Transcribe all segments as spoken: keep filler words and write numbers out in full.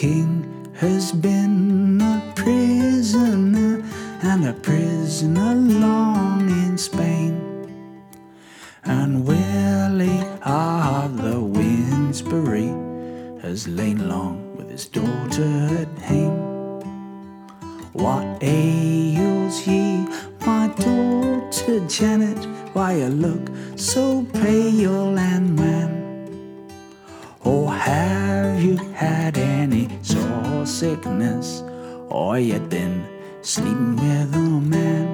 king has been a prisoner, and a prisoner long in Spain. And Willie of the Winsbury has lain long with his daughter at hame. What ails ye, my daughter Janet? Why you look so pale and wan? Or have you had any sore sickness, or yet been sleeping with a man?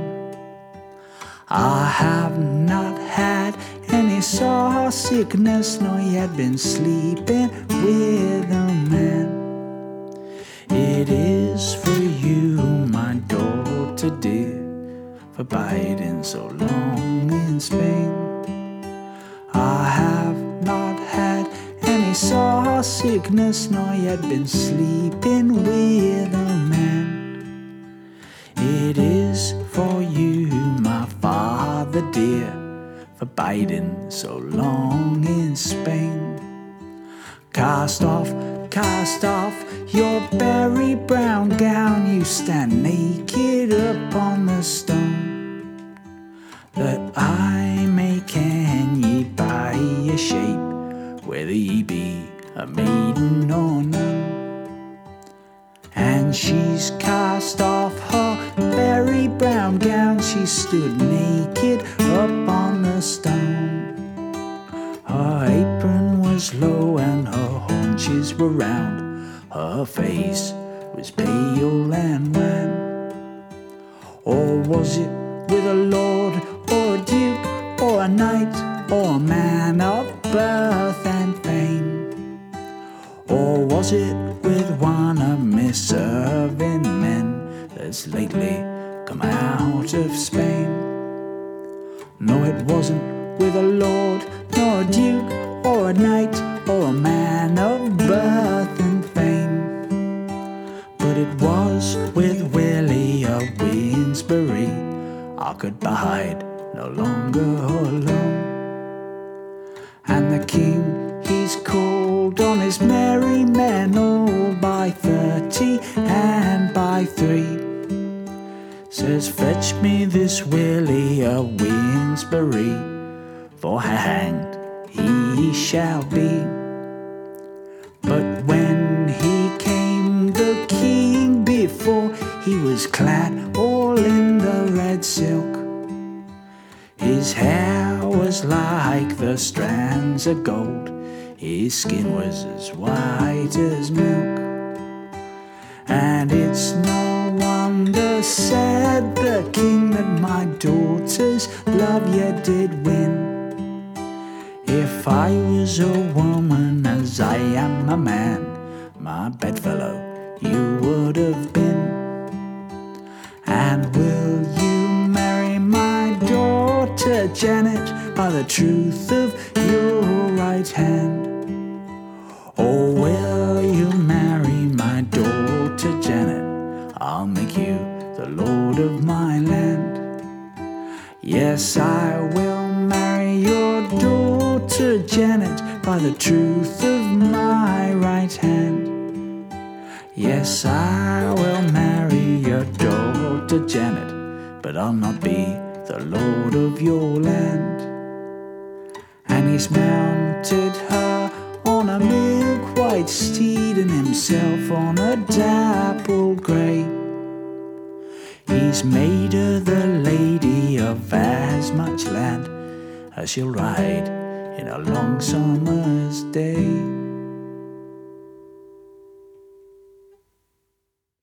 I have not had any sore sickness, nor yet been sleeping with a man. It is for you, my daughter dear, for biding so long in Spain. I have not had any sore sickness, nor yet been sleeping with a man. It is for you, my father dear, for biding so long in Spain. Cast off, cast off your berry brown gown, you stand naked upon the stone, that I may ken ye by your shape, whether ye be a maiden or none. And she's cast off her berry brown gown, she stood naked upon the stone. Her apron was low and her haunches were round, her face was pale and wan. Or was it with a lord or a duke or a knight or a man of birth and fame? Or was it with one of me serving men that's lately come out of Spain? No, it wasn't with a lord, nor a duke, or a knight, or a man of birth and fame, but it was with Willie of Winsbury. I could bide no longer alone. And the king, he's called on his merry men, all by thirty and by three, says, fetch me this Willie of Winsbury, for hanged he shall be. But when he came the king before, he was clad all in the red silk. His hair was like the strands of gold, his skin was as white as milk. And it's no wonder, said the king, that my daughter's love you did win. If I was a woman as I am a man, my bedfellow you would have been. And will you marry my daughter Janet by the truth of your right hand? Or will you marry my daughter Janet? I'll make you the lord of my land. Yes, I will marry your daughter Janet by the truth of my right hand. Yes, I will marry your daughter Janet, but I'll not be the lord of your land. And he's mounted her on a milk-white steed, and himself on a dappled grey. He's made her the lady of as much land as she'll ride in a long summer's day.